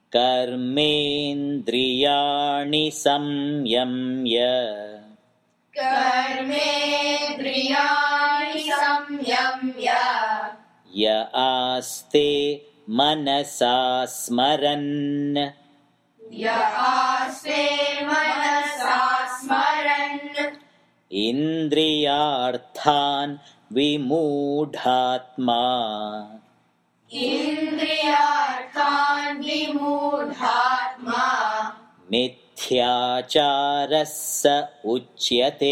कर्मेन्द्रियाणि संयम्य य आस्ते मनसा स्मरन् इन्द्रियार्थान् विमूढात्मा मिथ्याचारः स उच्यते।